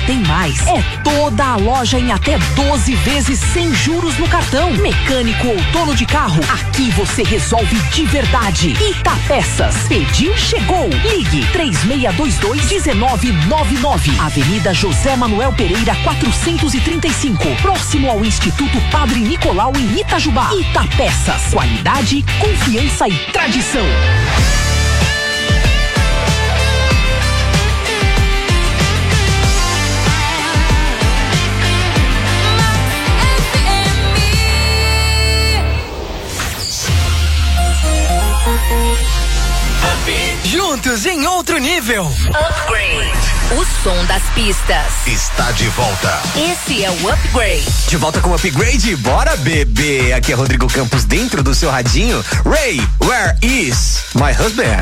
tem mais. É toda a loja em até 12 vezes sem juros no cartão. Mecânico ou dono de carro, aqui você resolve de verdade. Itapeças. Pediu, chegou. Ligue 3622-1999. Avenida José Manuel Pereira 435. Próximo ao Instituto Padre Nicolau em Itajubá. Itapeças. Qualidade, confiança e tradição. Juntos em outro nível. Upgrade. O som das pistas está de volta. Esse é o Upgrade. De volta com o Upgrade, bora bebê. Aqui é Rodrigo Campos dentro do seu radinho. Ray, where is my husband?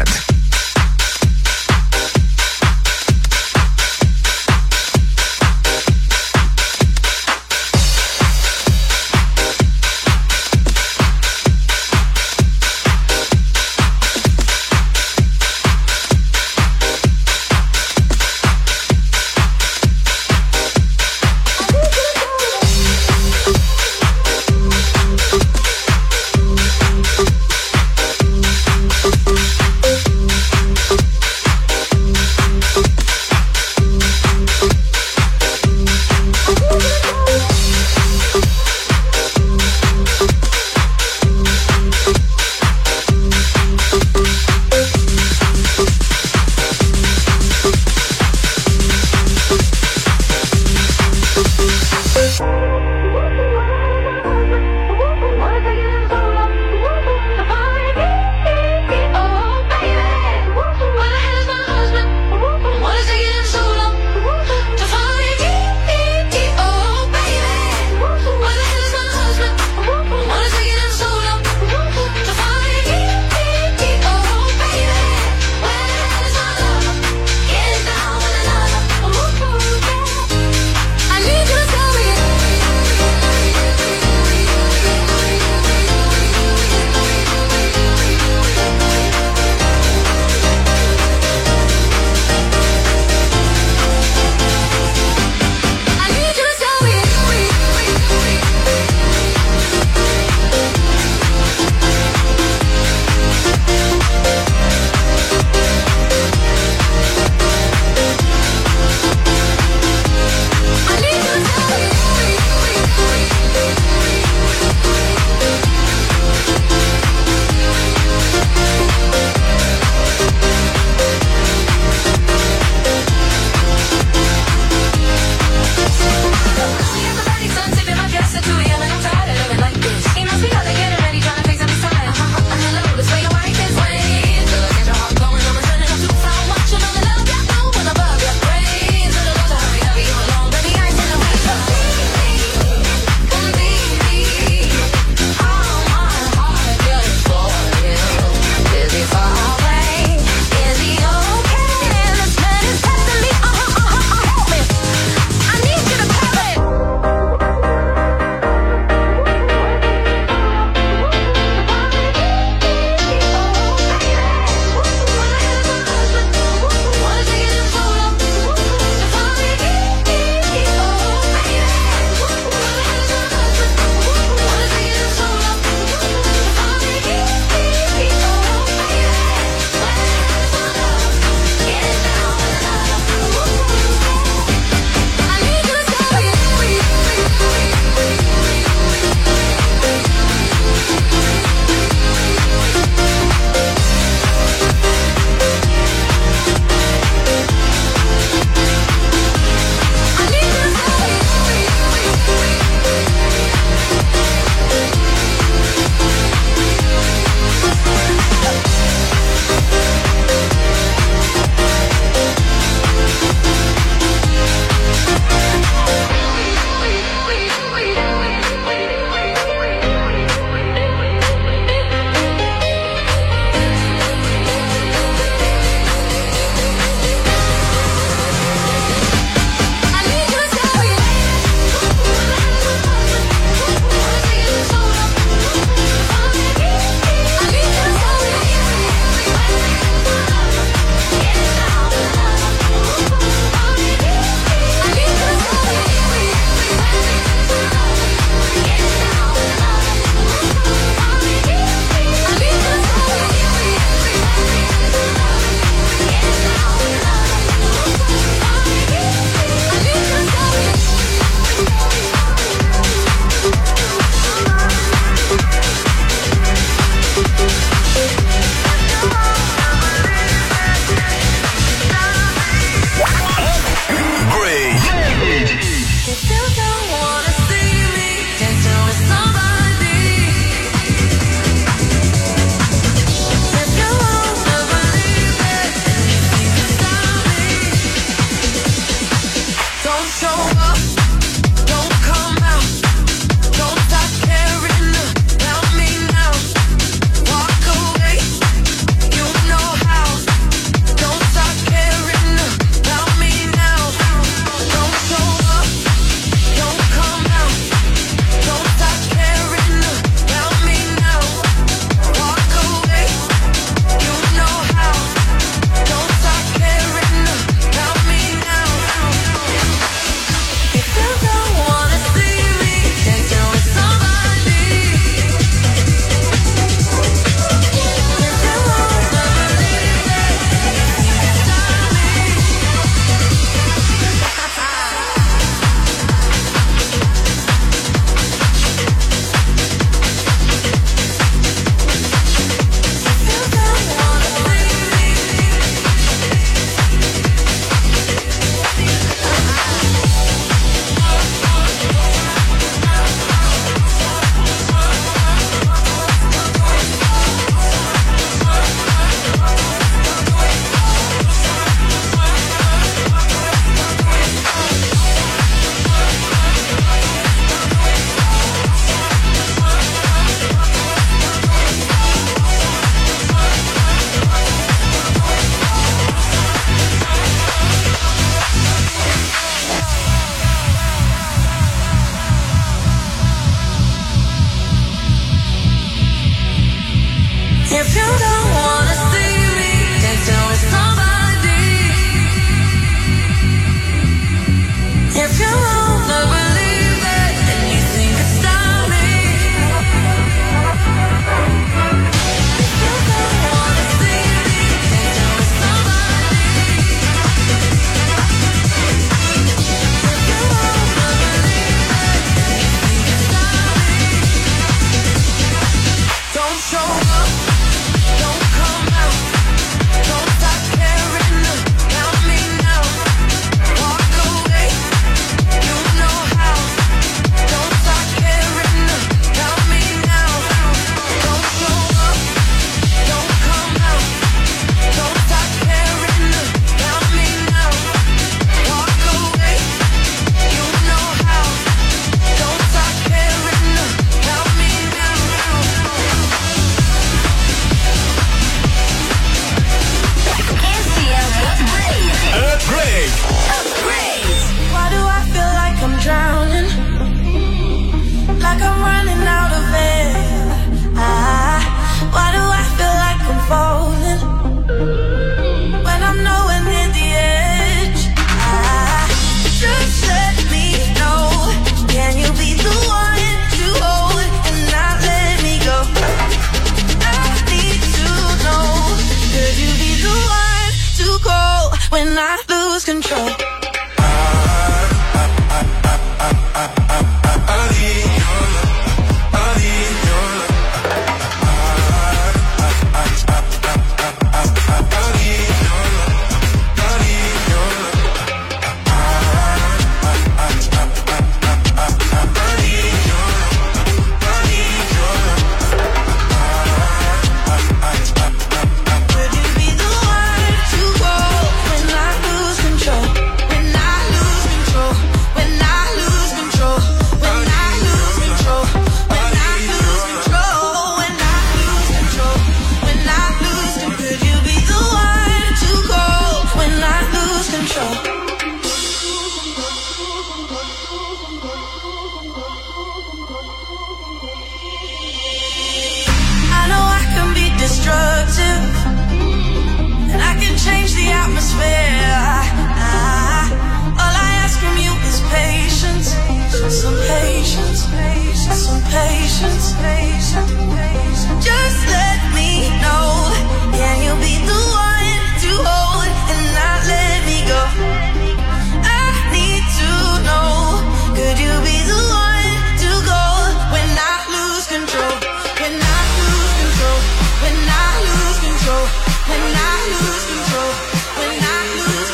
When I lose control, when I lose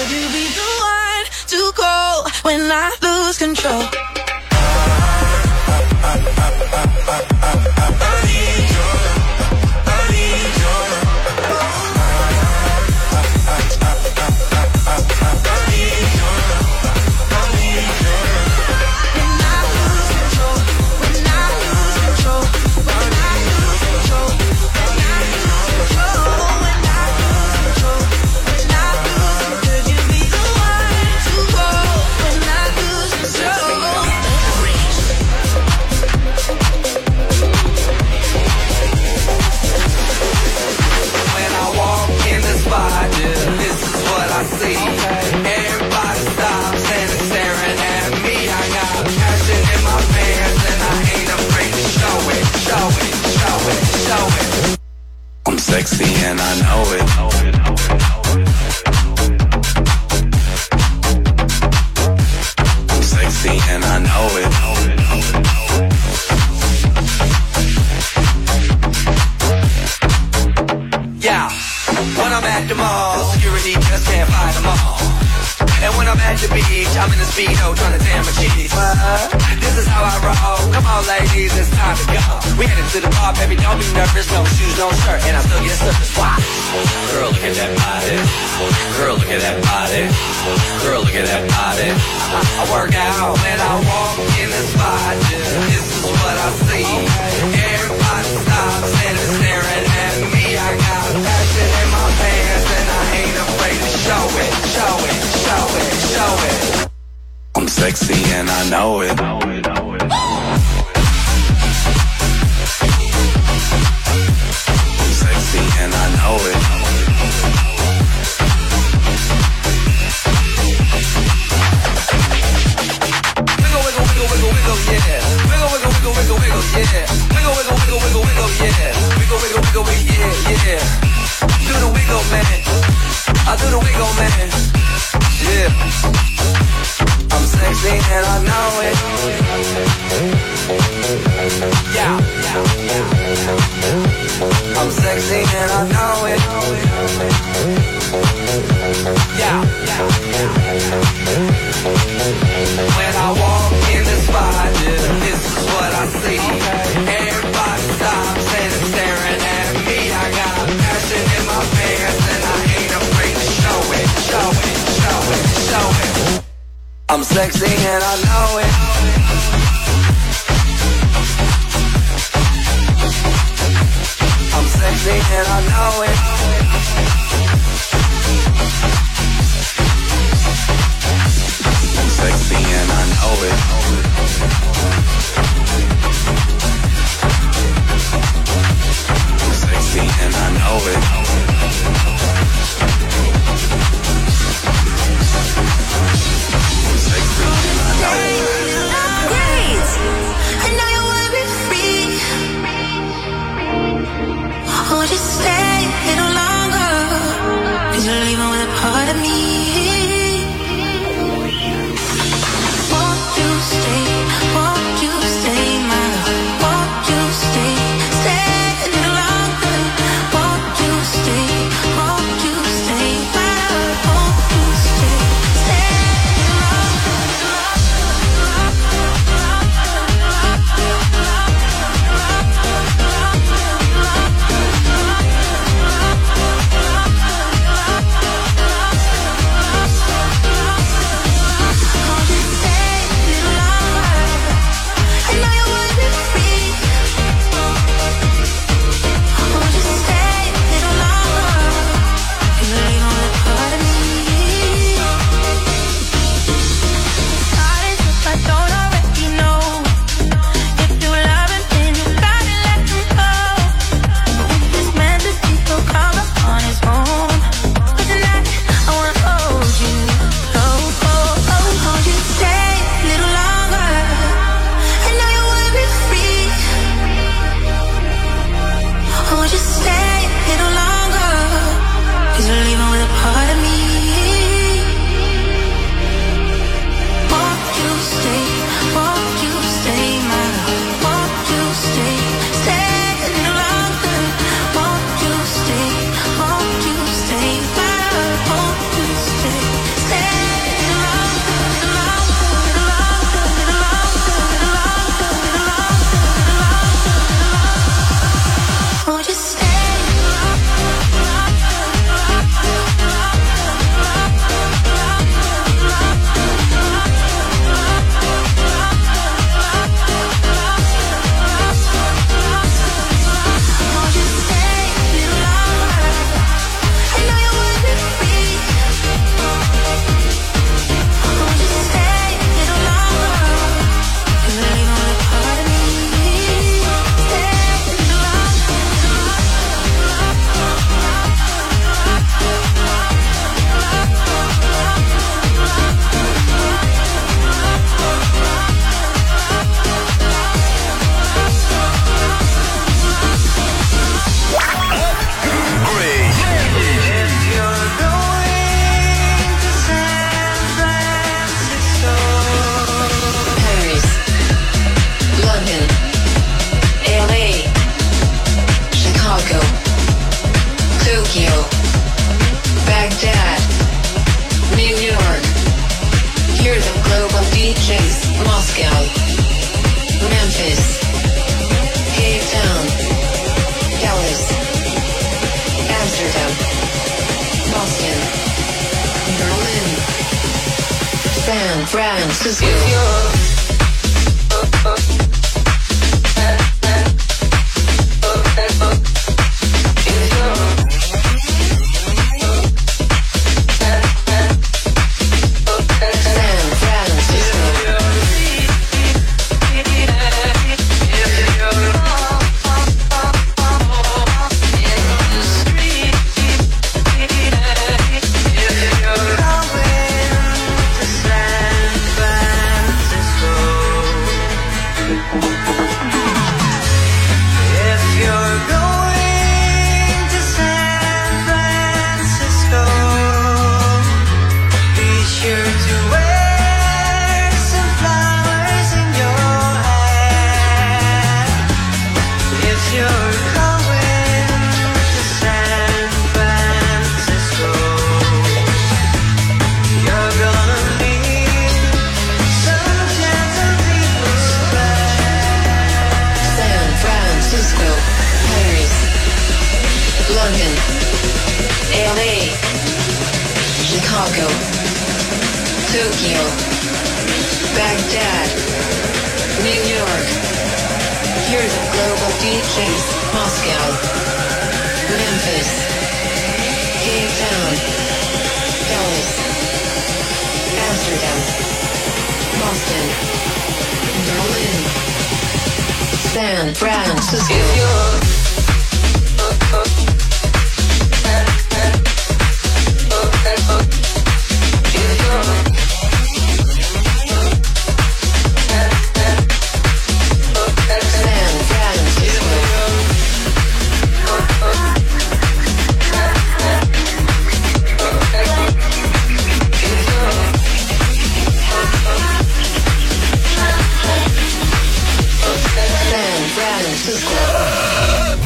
Could you be the one to call when I lose control? I'm sexy and I know it. I'm sexy and I know it. Yeah, when I'm at the mall, security just can't find them all. And when I'm at the beach, I'm in the Speedo trying to tan my cheeks. This is how I roll. Come on, ladies, it's time to go. We headed to the bar, baby, don't be nervous. No shoes, no shirt, and I still get service. Wow. Girl, look at that body. Girl, look at that body. Girl, look at that body. I work out when I walk in the spot. This is what I see. Everybody stops and is staring at me. I got passion in my pants and I ain't afraid to show it, show it, show it, show it. I'm sexy and I know it. I'm sexy and I know it. Wiggle, wiggle, wiggle, wiggle, wiggle, yeah. Wiggle, wiggle, wiggle, wiggle, wiggle, yeah. Wiggle, wiggle, wiggle, wiggle, wiggle, yeah. Wiggle, wiggle, wiggle, wiggle, yeah, yeah. Do the wiggle, man. I do the wiggle, man. Yeah. I'm sexy and I know it. Yeah. I'm sexy and I know it. Yeah. When I walk in the spot, this is what I see. Everybody stops and is staring at me. I got passion in my pants and I ain't afraid to show it, show it, show it, show it. I'm sexy and I know it. I'm sexy and I know it. I'm sexy and I know it. I'm sexy and I know it. I'm sexy and I know it. Great. I know you wanna be free. Would you stay a little longer? 'Cause you're leaving with a part of me. Won't you stay? Won't you stay, my love? Won't you stay? Stay a little longer. Won't you stay? Won't you stay, my love? Won't you stay? Stay a little longer. Francisco. San Francisco. San Francisco.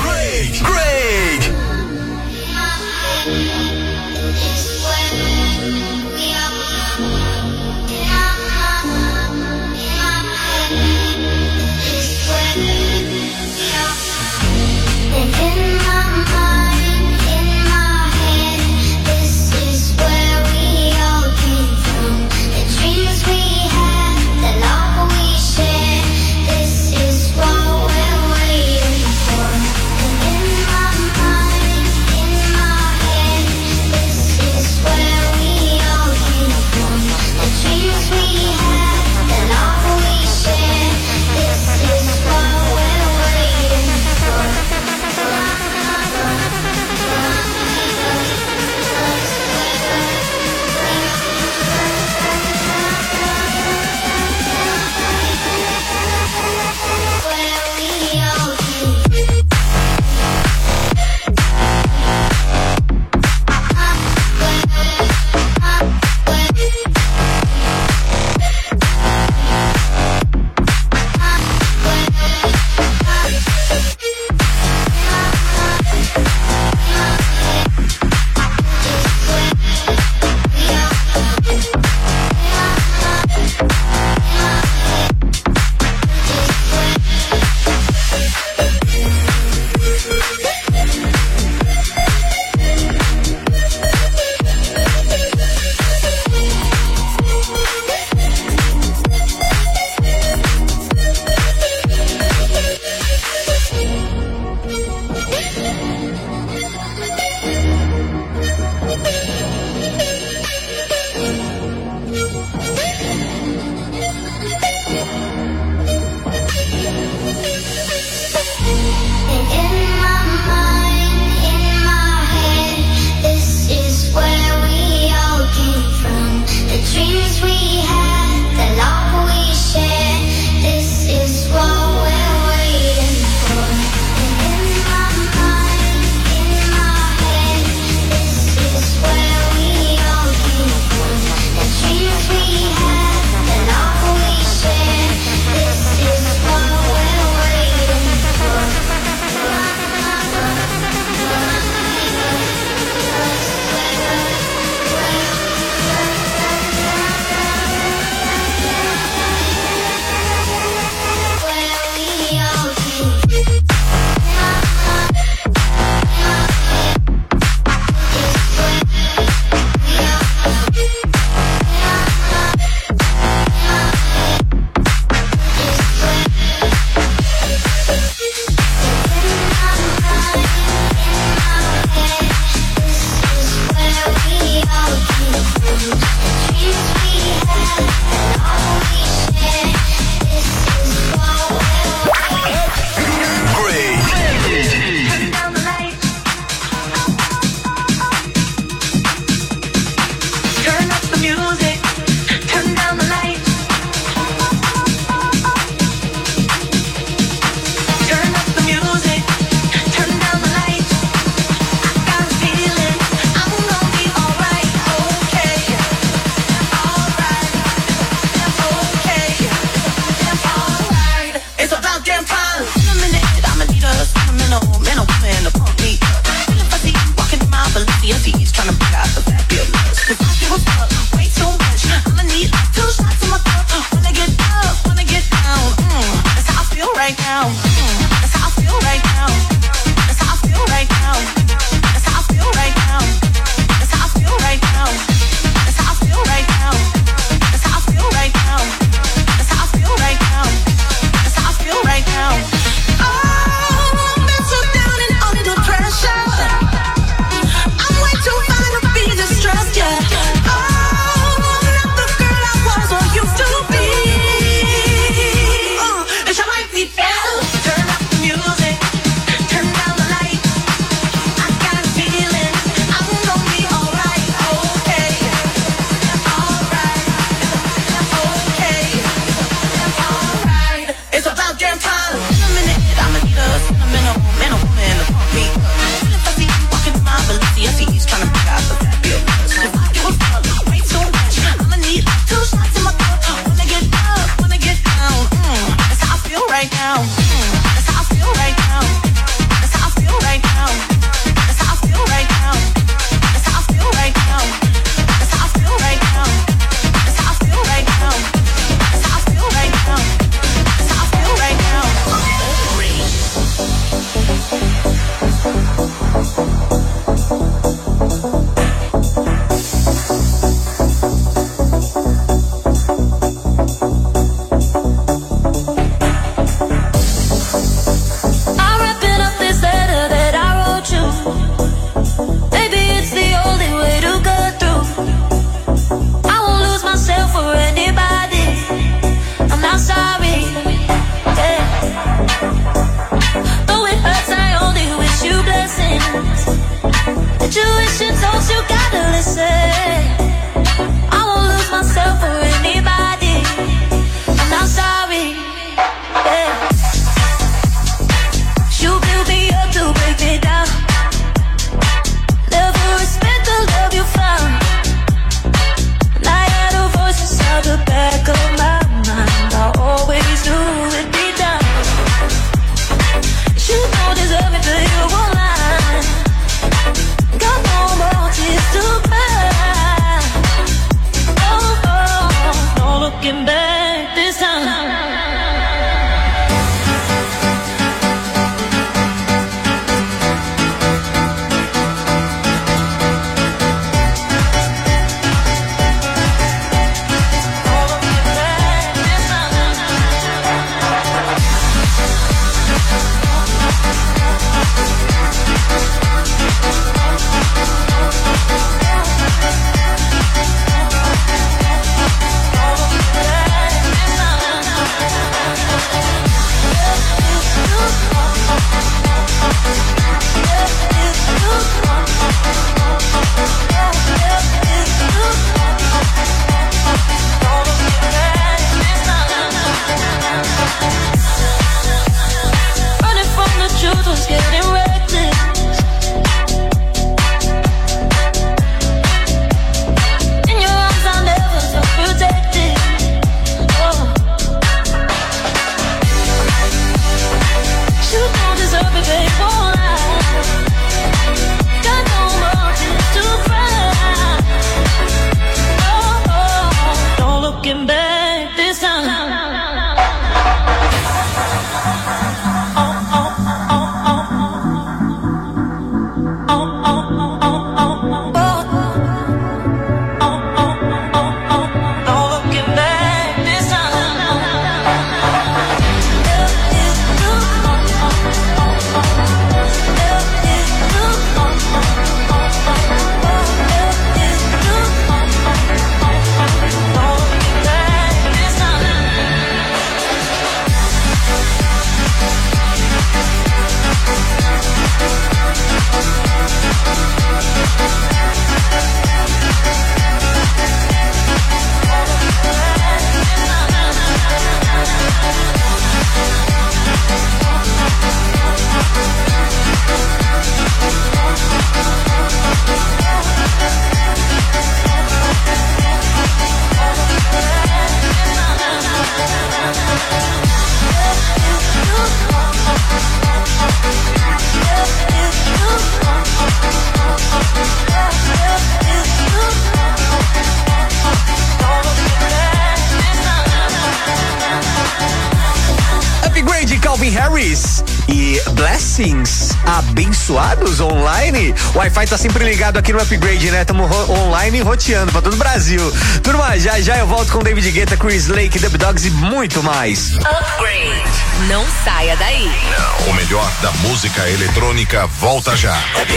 Calvin Harris e Blessings, abençoados online. O Wi-Fi tá sempre ligado aqui no Upgrade, né? Tamo online roteando pra todo o Brasil. Turma, já eu volto com David Guetta, Chris Lake, Dub Dogs e muito mais. Upgrade. Não saia daí. O melhor da música eletrônica volta já.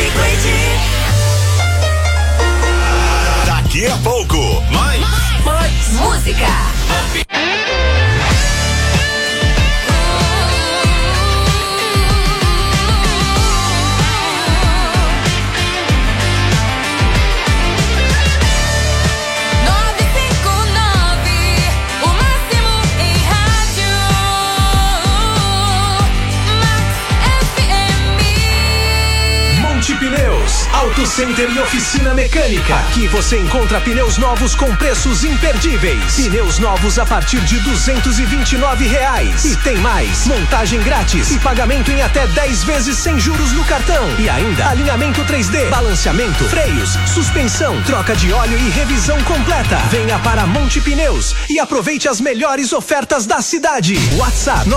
Daqui a pouco, mais música. Pneus, Auto Center e oficina mecânica. Aqui você encontra pneus novos com preços imperdíveis. Pneus novos a partir de R$229. E tem mais, montagem grátis e pagamento em até 10 vezes sem juros no cartão. E ainda alinhamento 3D, balanceamento, freios, suspensão, troca de óleo e revisão completa. Venha para Monte Pneus e aproveite as melhores ofertas da cidade. WhatsApp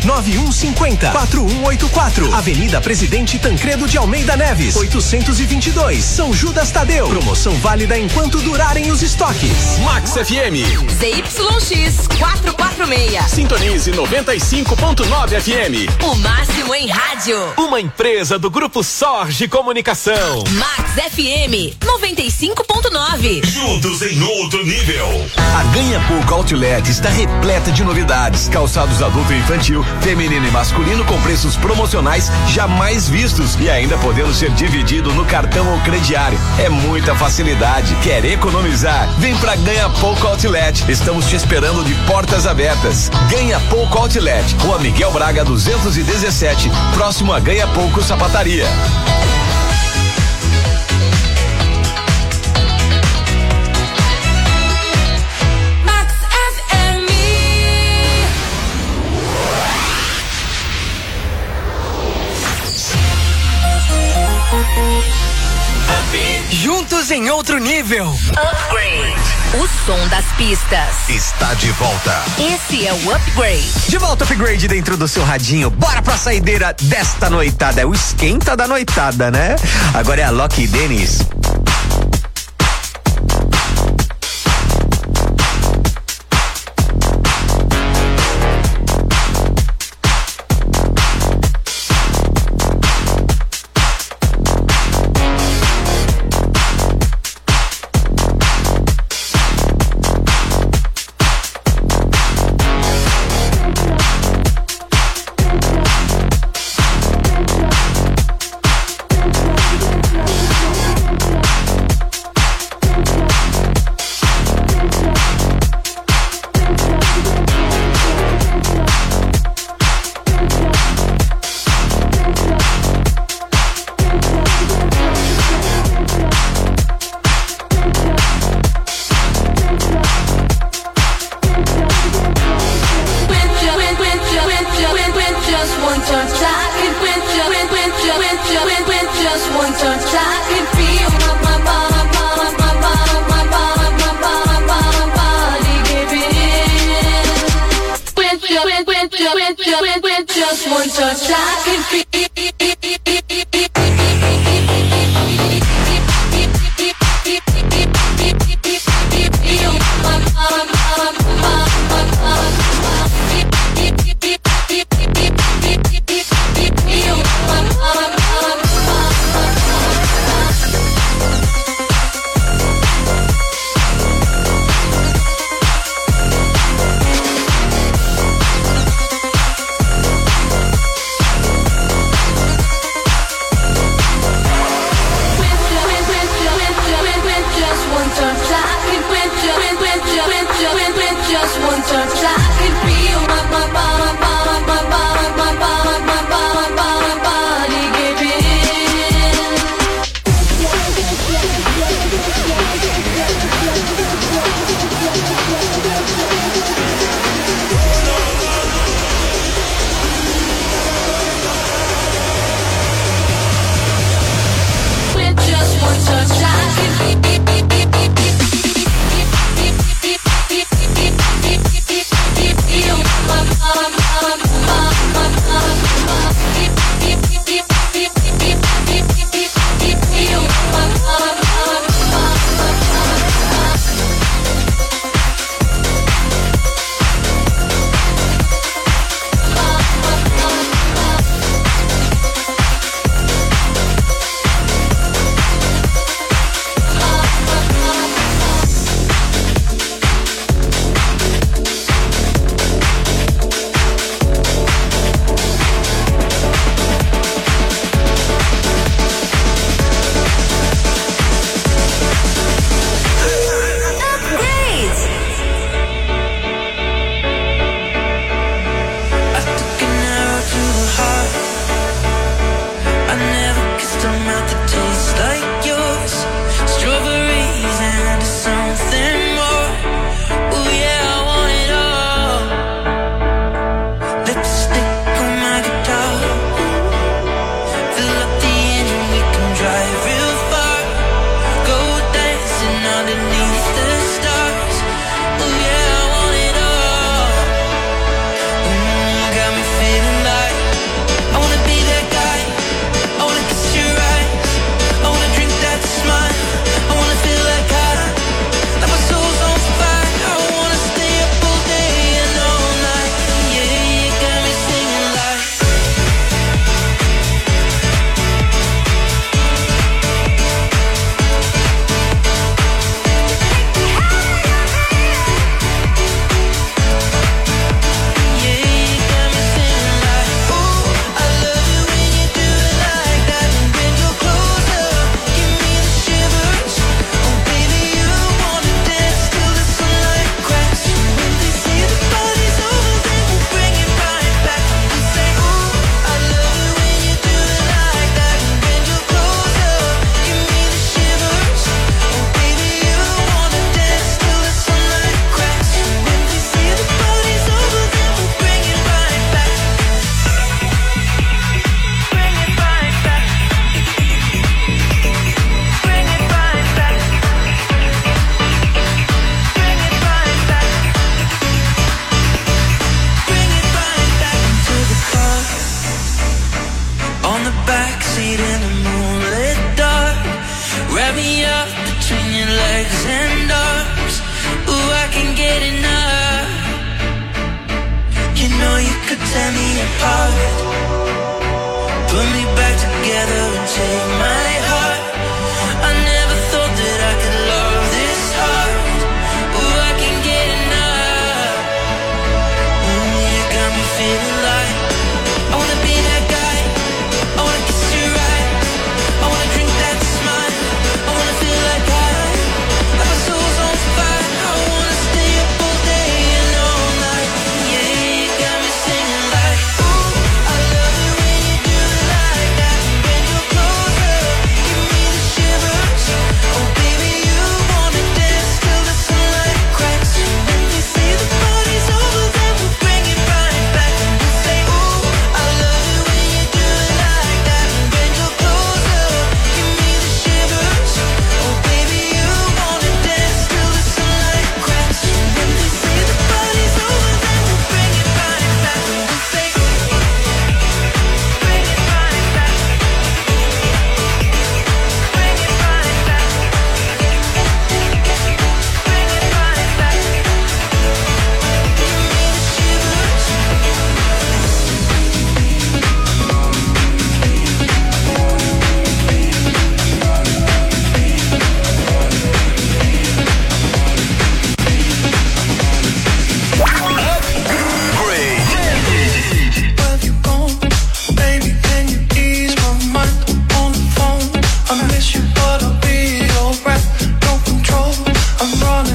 99150-4184. Avenida Presidente Tancredo de Almeida Neves, 822, São Judas Tadeu. Promoção válida enquanto durarem os estoques. Max FM. ZYX 446. Sintonize 95.9 FM. O máximo em rádio. Uma empresa do Grupo Sorge Comunicação. Max FM 95.9. Juntos em outro nível. A Ganha Pouco Outlet está repleta de novidades. Calçados adulto e infantil, feminino e masculino com preços promocionais jamais vistos e ainda podendo ser dividido no cartão ou crediário. É muita facilidade. Quer economizar? Vem pra Ganha Pouco Outlet. Estamos te esperando de portas abertas. Ganha Pouco Outlet, Rua Miguel Braga 217, próximo a Ganha Pouco Sapataria. Juntos em outro nível. Upgrade. O som das pistas. Está de volta. Esse é o Upgrade. De volta, Upgrade dentro do seu radinho. Bora pra saideira desta noitada. É o esquenta da noitada, né? Agora é a Loki Dennis.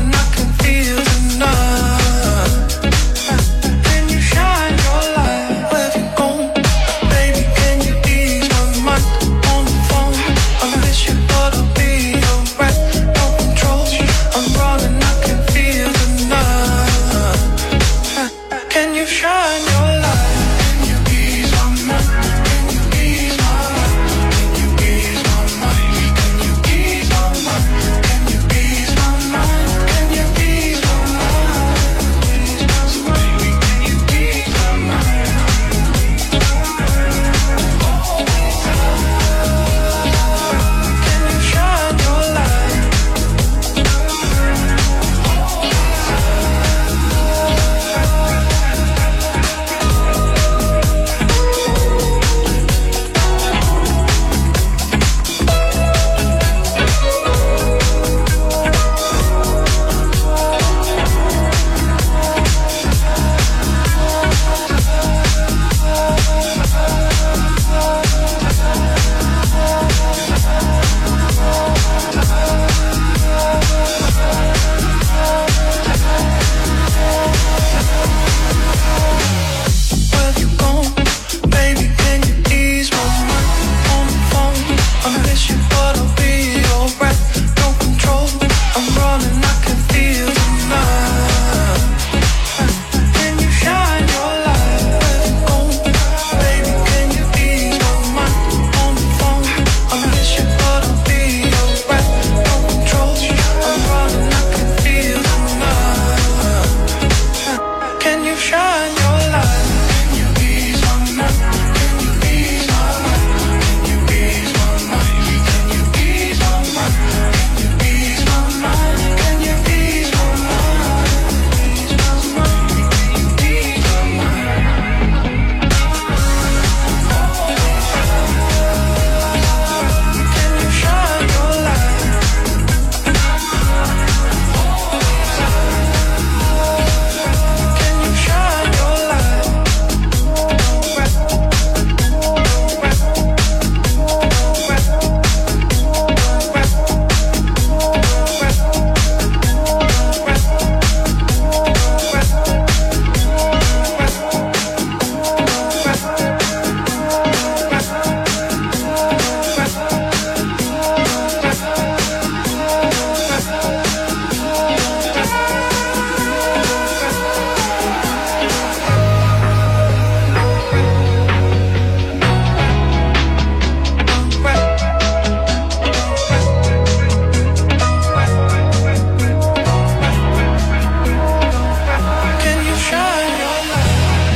running, I can feel the night. Can you shine your light? Where have you gone? Baby, can you ease my mind on the phone? I miss you, but I'll be alright. No control, I'm running, I can feel the night. Can you shine your light? Can you ease my mind? Can you ease my mind? Can you ease my mind? Can you ease my mind? Can you ease my mind? Can you ease my mind? Can you ease my mind? Can you shine your light? Where you gone? Baby, can you ease my mind on the phone? I miss you, but I'll be alright. No control, I'm running, I can feel the night. Can you shine your light? Where you gone? Baby, can you ease my mind on the phone? I miss you, but I'll be alright. No control, I'm running, I can feel the night. Can you shine your light? Can you ease my mind? Can you ease my mind? Can you ease my mind? Can you ease my mind? Can you ease my mind? Can you ease my mind? Can you shine your light? Can you shine your light? Can you shine your light?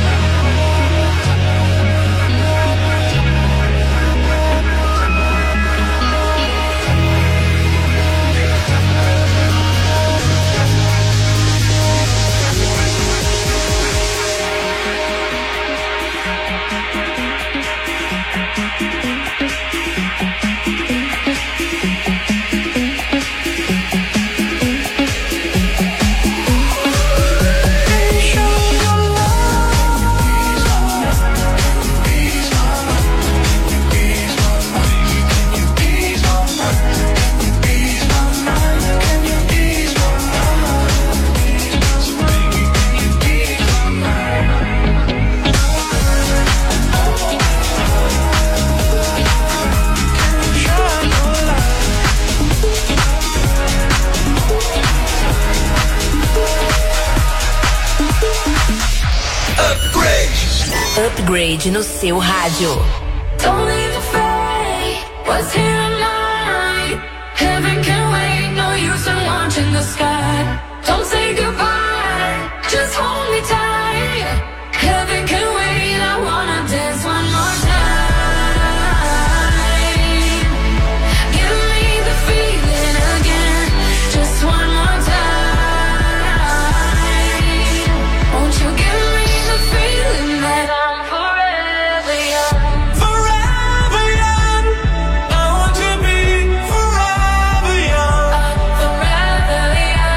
Can you shine your Upgrade no seu rádio. Don't leave the fate. What's here tonight? Heaven can wait. No use in launching the sky. Don't say goodbye. Just hold me tight. Heaven can wait. I wanna dance one more time. Give me the feeling again. Just one more time. Won't you give me the feeling that I'm forever young? Forever young. I want to be forever young. Forever young.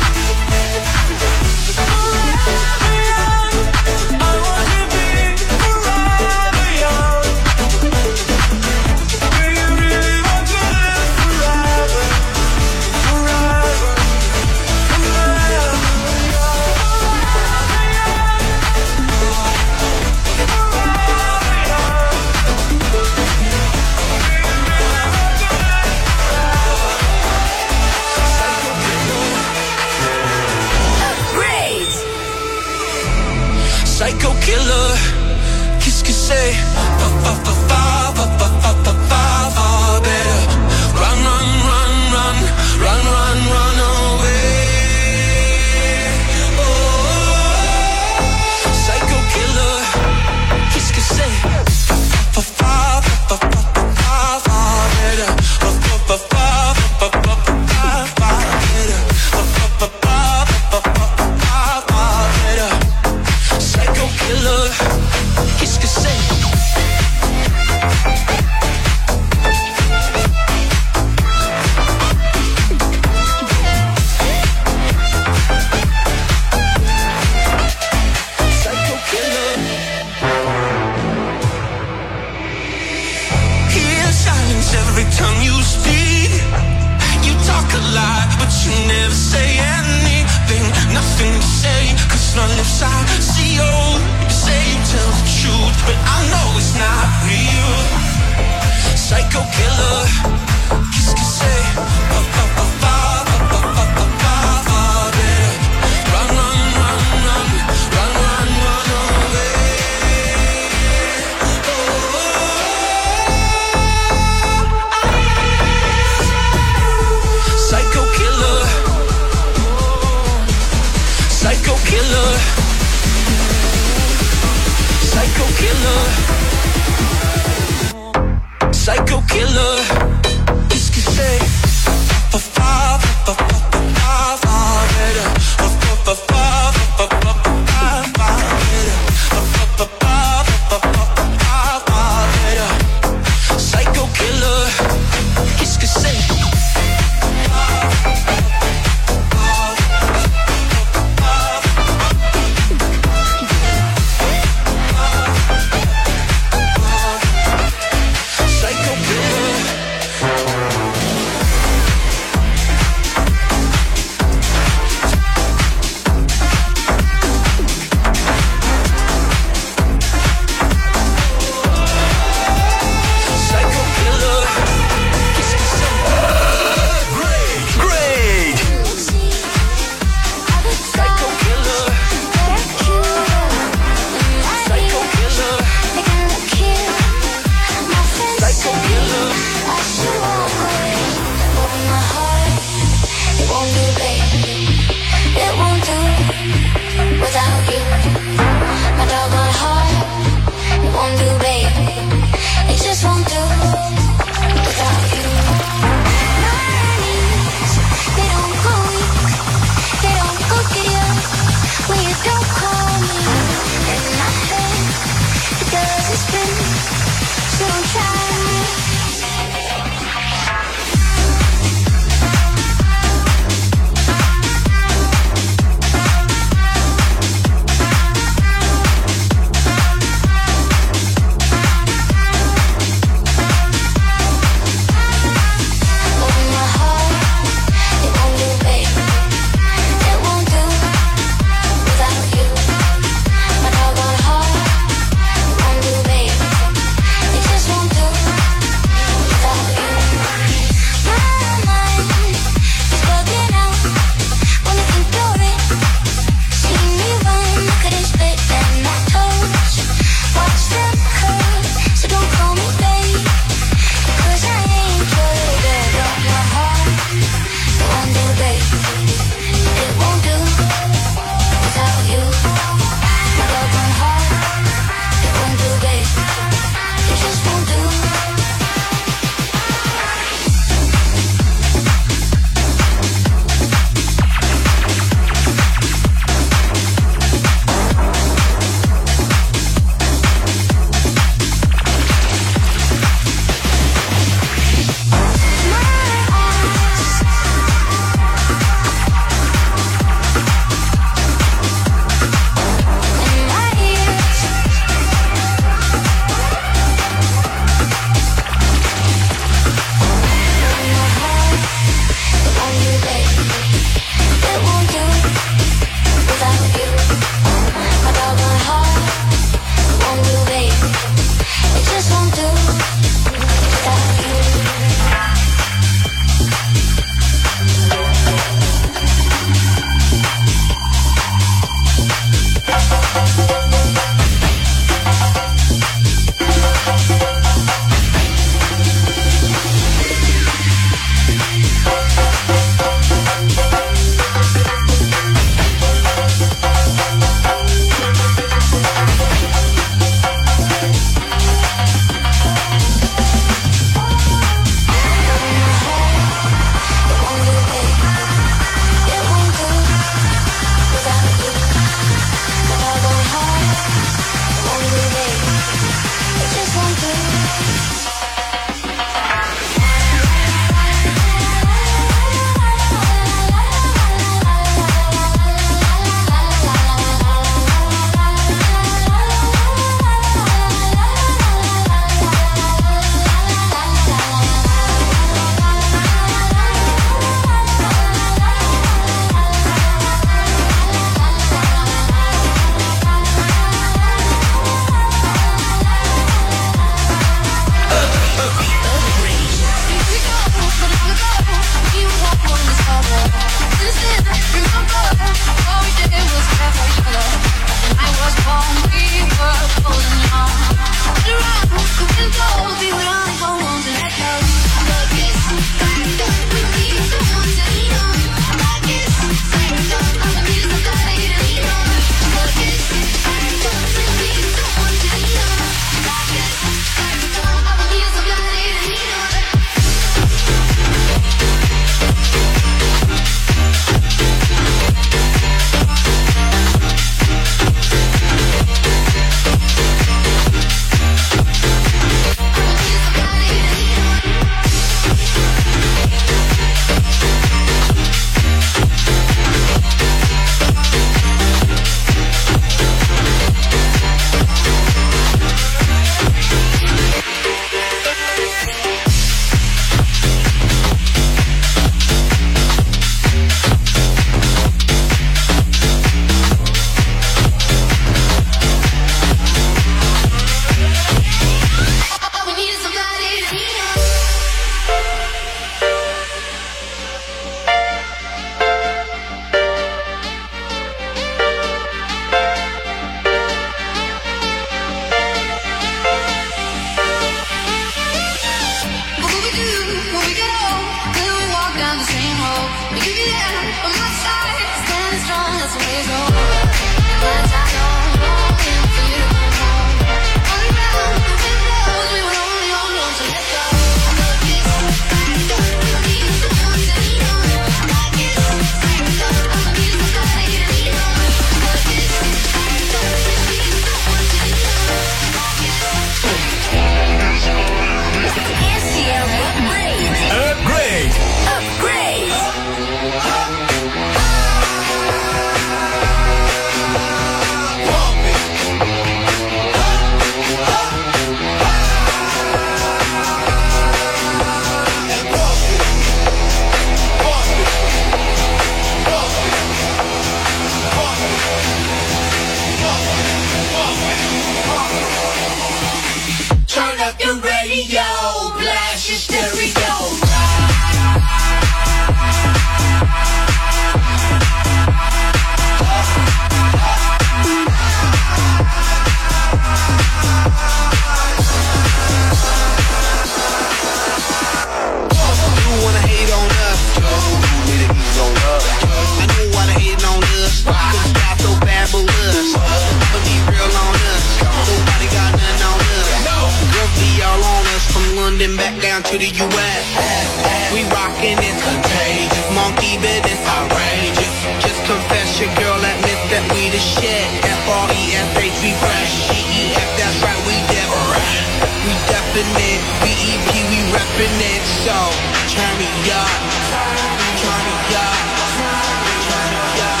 the shit. FRESH, refresh. GEF, that's right, we different. We definite. BEP, we reppin' it. So, turn me up. Turn me up. Turn me up.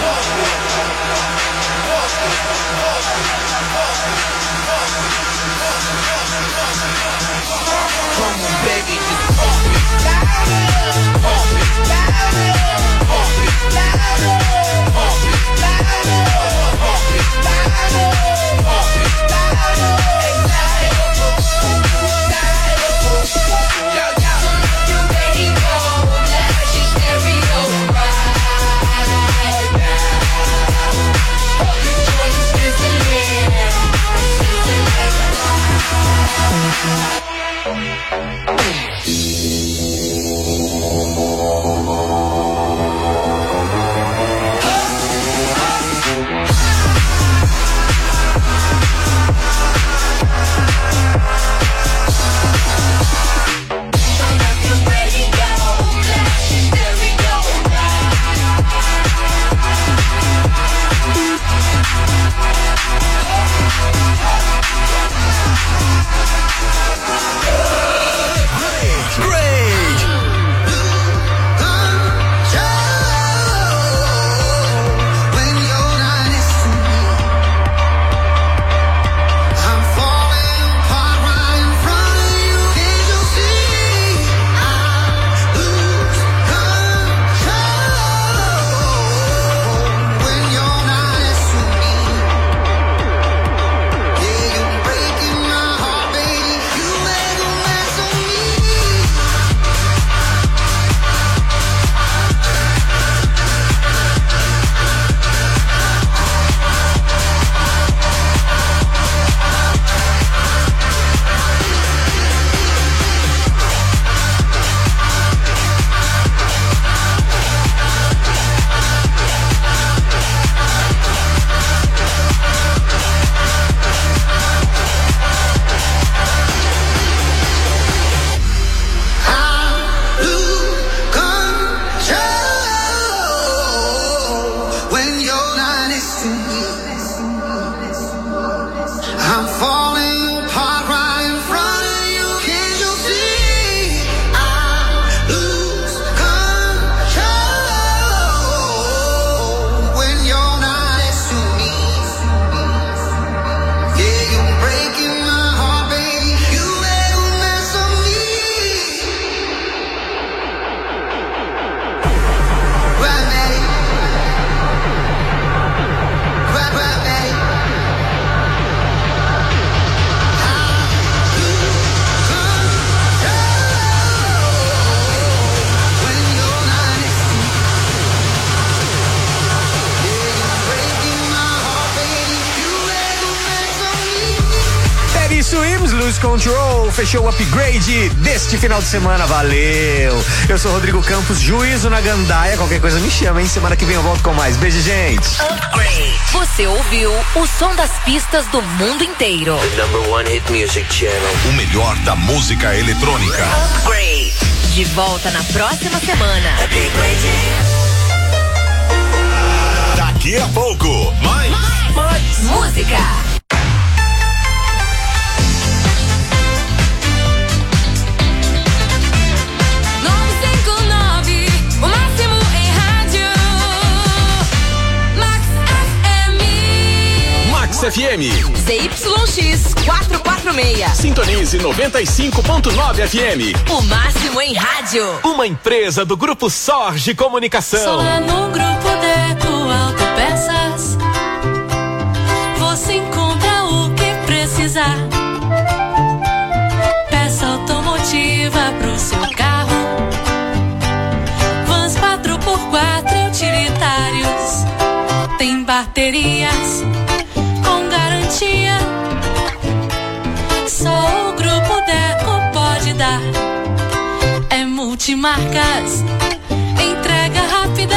Come on, baby, just pump it louder. Pump it louder. Pump it louder. Pump it louder. Pump it louder. Pump it louder. Yo, yo, you ready go? Flash your stereo right now. The joint is sizzling. Control, fechou o upgrade deste final de semana, valeu. Eu sou Rodrigo Campos, juízo na gandaia, qualquer coisa me chama, hein? Semana que vem eu volto com mais. Beijo, gente. Upgrade. Você ouviu o som das pistas do mundo inteiro. The #1 hit music channel. O melhor da música eletrônica. Upgrade. De volta na próxima semana. Daqui a pouco, mais música. 'Max FM. ZYX 446. Sintonize 95.9 FM. O máximo em rádio. Uma empresa do Grupo Sorge Comunicação. Só lá no Grupo Deco Autopeças você encontra o que precisar. Peça automotiva pro seu carro. Vans 4x4 utilitários. Tem baterias com garantia. Só o Grupo Deco pode dar. É multimarcas, entrega rápida,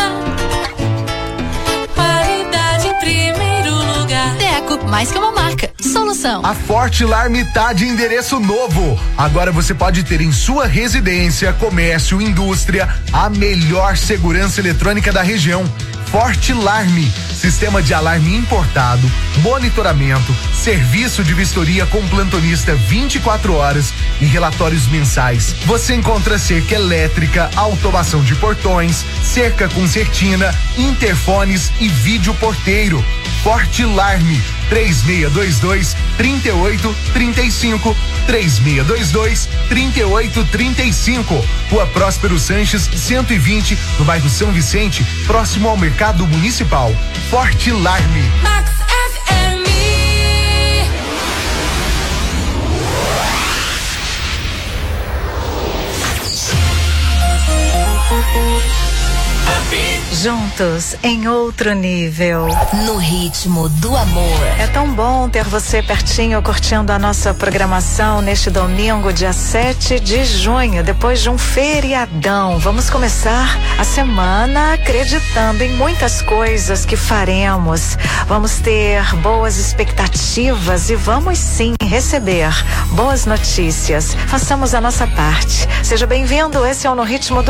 qualidade em primeiro lugar. Deco, mais que uma marca, solução. A Forte Alarme tá de endereço novo. Agora você pode ter em sua residência, comércio, indústria, a melhor segurança eletrônica da região. Fortilarme, sistema de alarme importado, monitoramento, serviço de vistoria com plantonista 24 horas e relatórios mensais. Você encontra cerca elétrica, automação de portões, cerca concertina, interfones e vídeo porteiro. Fortilarme, 3622-3835, 3622-3835. Rua Próspero Sanches, 120, no bairro São Vicente, próximo ao Mercado Municipal. Fortilarme. Max FM. Juntos em outro nível. No ritmo do amor. É tão bom ter você pertinho curtindo a nossa programação neste domingo, dia 7 de junho, depois de um feriadão. Vamos começar a semana acreditando em muitas coisas que faremos. Vamos ter boas expectativas e vamos sim receber boas notícias. Façamos a nossa parte. Seja bem-vindo, esse é o No Ritmo do